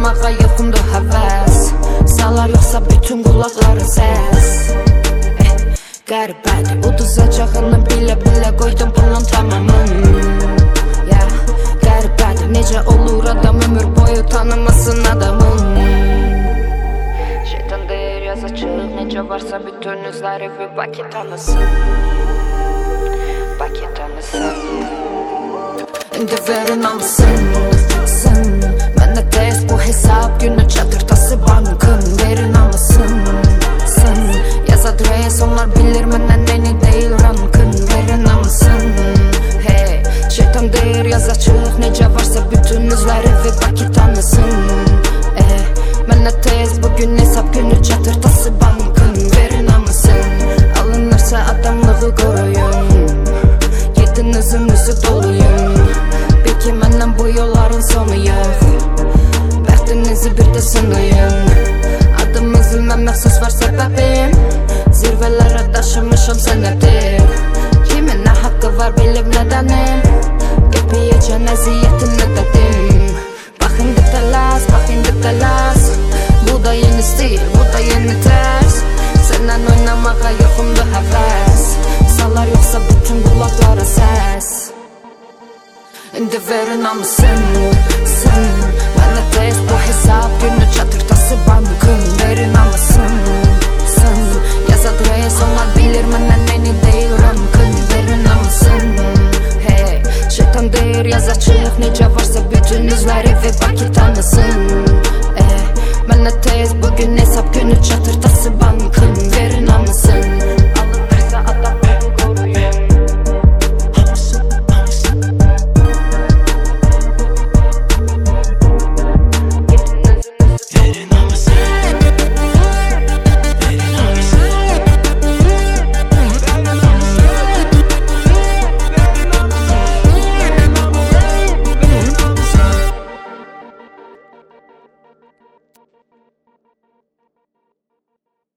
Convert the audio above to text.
oynamağa yoxumdu həvəs. Salar yoxsa bütün qulaqları səs. Qəribədir, uduzacağını bilə-bilə qoydum bunun tamamını. Qəribədir, necə olur adam ömür boyu tanımasın adamın. Şeytan deyir yaz açıq, necə varsa bütün üzləri bir Bakı tanısın. Bakı tanısın. İndi verin alsın, mənə tez bu hesab günü çatırtası bankın. Verin alsın, yaz adres onlar bilir məndən neyini deyil rankın. Verin alsın, hey, şeytan deyir yaz açıq, necə varsa bütün üzləri bir Bakı tanısın. Mənə tez bugün hesab günü çatırtası bankın. Verin alsın, alınırsa adamlığı qoruyun. Yedinizin üzü doluyum. Bil ki məndən bu yolların sonu yox. Bəxtinizi bir də sınayın. Adımızı mən məxsus var səbəbim. Zirvələrə daşımışam sənədir. Kimin nə haqqı var bilib nədənim. Qepiyəcən əziyyətin nədədim. Bax indi tələs, bax indi tələs. Bu da yeni stil, bu da yeni tərs. Səndən oynamağa yoxumdu həvəs. Salar yoxsa bütün qulaqlara səs. İndi verin alsın, mənə tez bu hesab günü çatırtası bankın. Verin alsın, yaz adres onlar bilir məndən neyini deyil rankın. Verin alsın, hey, şeytan deyir yaz açıq, necə varsa bütün üzləri və Bakı tanısın. Mənə tez bugün hesab günü çatırtası bankın. Verin alsın.